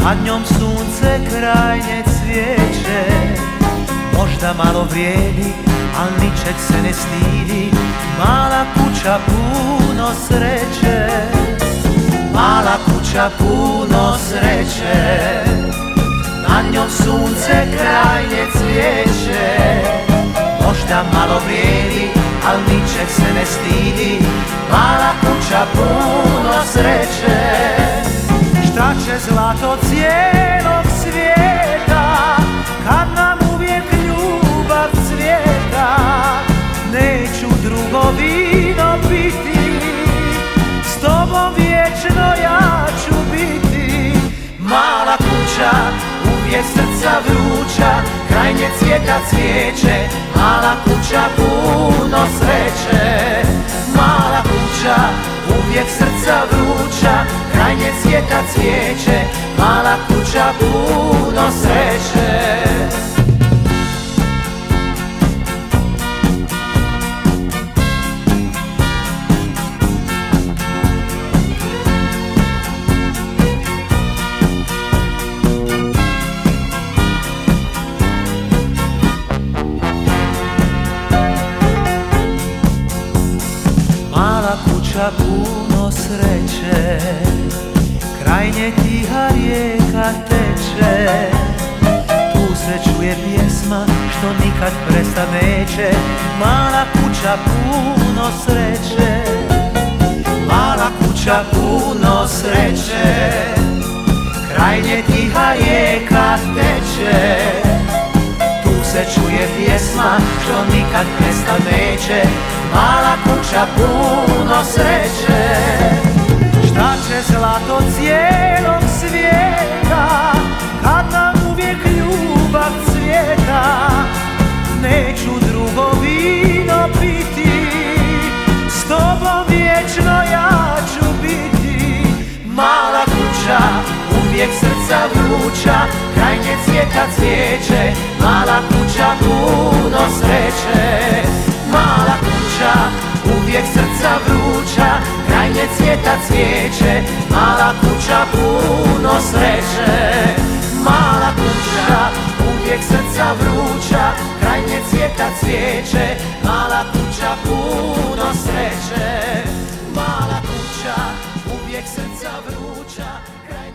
nad njom sunce krajnje cvijeće. Možda malo vrijedi, al ničeg se ne stidi, mala kuća puno sreće. Mala kuća puno sreće, nad njom sunce krajnje cvijeće. Možda malo vrijedi, al ničeg se ne stidi, mala kuća puno sreće. Šta će zlato cijelog svijeta, kad nam uvijek ljubav cvijeta? Neću drugo vino piti, s tobom vječno ja ću biti. Mala kuća, uvijek srca vruća, kraj nje cvijeta cvijeće. Mala kuća puno sreće. Mala kuća, uvijek srca vruća, kraj nje cvijeta cvijeće. Mala kuća puno sreće. Mala kuća puno sreće, kraj nje tiha rijeka teče. Tu se čuje pjesma što nikad prestat neće. Mala kuća puno sreće. Mala kuća puno sreće, kraj nje tiha rijeka teče. Tu se čuje pjesma što nikad prestat neće. Mala kuća puno sreće. Šta će zlato cijelog svijeta, kad nam uvijek ljubav cvijeta? Neću drugo vino piti, s tobom vječno ja ću biti. Mala kuća, uvijek srca vruća, kraj nje cvijeta cvijeće. Mala kuća puno sreće. Mala kuća, uvijek srca vruća, kraj nje cvijeta cvijeće. Mala kuća puno sreće. Mala kuća, uvijek srca vruća, kraj nje cvijeta cvijeće. Mala kuća puno sreće. Mala kuća, uvijek srca vruća, kraj